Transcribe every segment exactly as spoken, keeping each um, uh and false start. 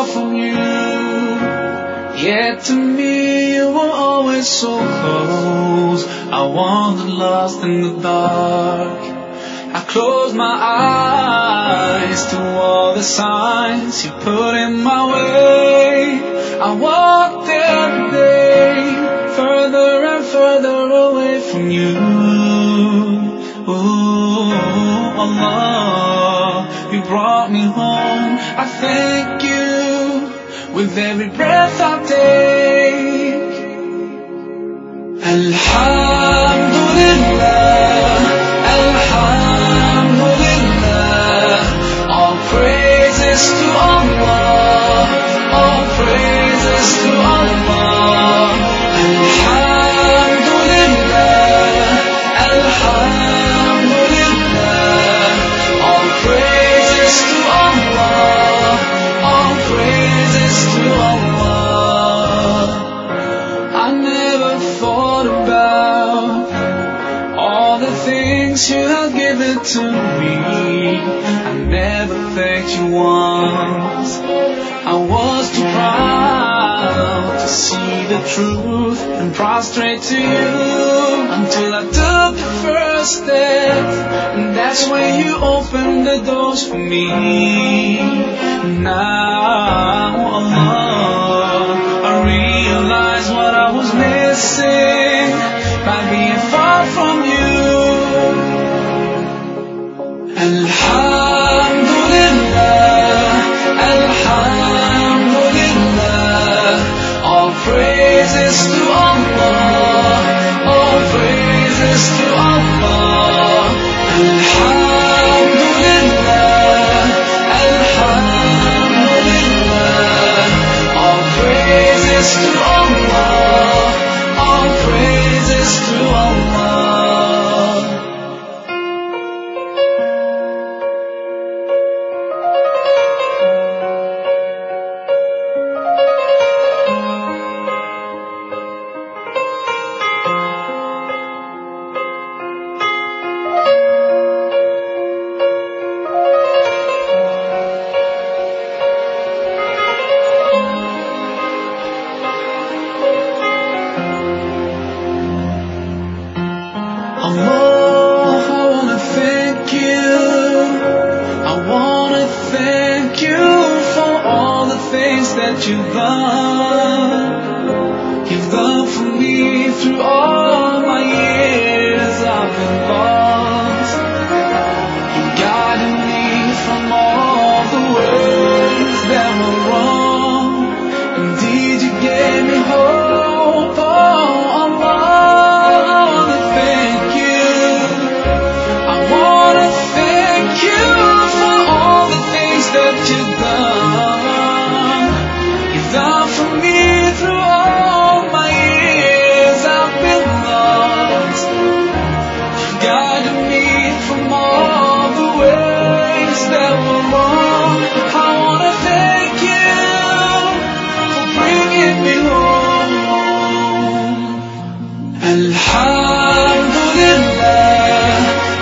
far from you, yet to me you were always so close. I wandered lost in the dark. I closed my eyes to all the signs you put in my way. I walked every day further and further away from you. Oh, Allah, you brought me home. I thank you with every breath I take. Alhamdulillah, Alhamdulillah, all praises to Allah, all praises to Allah. Alhamdulillah, Alhamdulillah, all praises to Allah, all praises to Allah. I never thought about all the things you have given to me. I never thanked you once. I was too proud to see the truth and prostrate to you until I took the first step, and that's when you opened the doors for me. Now, Allah, I realize what I was missing by being far from you. Alhamdulillah, Alhamdulillah, all praises to Allah, all praises to Allah. Alhamdulillah, Alhamdulillah, all praises to Allah, all praises to Allah. Allah, I wanna thank you. I wanna thank you for all the things that you've done. You've done for me through all my years I've been lost. You guided me from all the ways that were wrong. Indeed, you gave me hope. Oh, Allah, I wanna thank you. I wanna thank you for all the things that you've done. You've done for me through all my years I've been lost. You guided me from all the ways that were wrong. I wanna thank you for bringing me home. Alhamdulillah,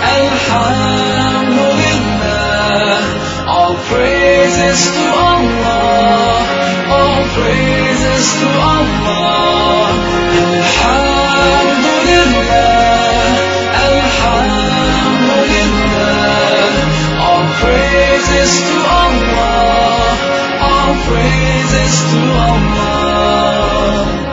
Alhamdulillah, all praises to Allah, all praises to Allah. Alhamdulillah, Alhamdulillah, all praises to Allah, all praises to Allah.